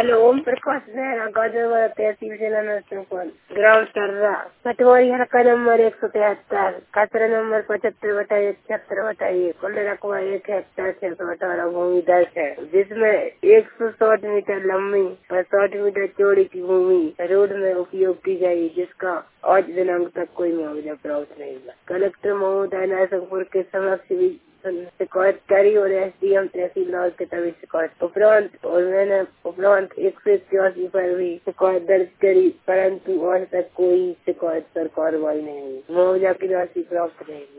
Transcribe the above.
Hello, Om Prakash Mehra, गाजरवाड़ा तहसील जिला नरसिंहपुर, ग्राम सर्रा, पटवारी हल्का number 173, खतरा नंबर 75/176/1, कुल रकबा 1 हेक्टेयर 618 भूमि दर्ज है, जिसमें 160 मीटर लंबी और 60 मीटर चौड़ी की भूमि रोड में उपयोग की जाएगी, जिसका आज दिनांक तक कोई मुआवजा प्राप्त नहीं हुआ। कलेक्टर महोदय नरसिंहपुर के समक्ष भी शिकायत करी और SDM तहसीलदार के तभी शिकायत उपरांत 181 पर भी शिकायत दर्ज करी, परंतु आज तक कोई शिकायत पर कार्रवाई नहीं हुई, मुआवजा की राशि प्राप्त नहीं हुई।